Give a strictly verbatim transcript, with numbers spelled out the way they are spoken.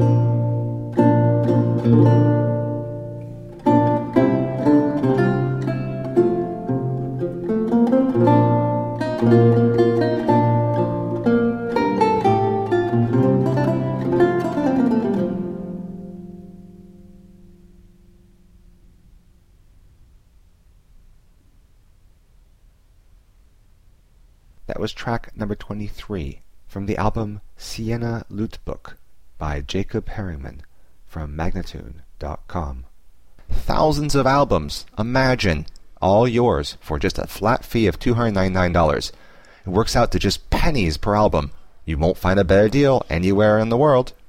That was track number twenty-three from the album Siena Lute Book by Jacob Herringman from Magnatune dot com. Thousands of albums, imagine, all yours for just a flat fee of two hundred ninety-nine dollars. It works out to just pennies per album. You won't find a better deal anywhere in the world.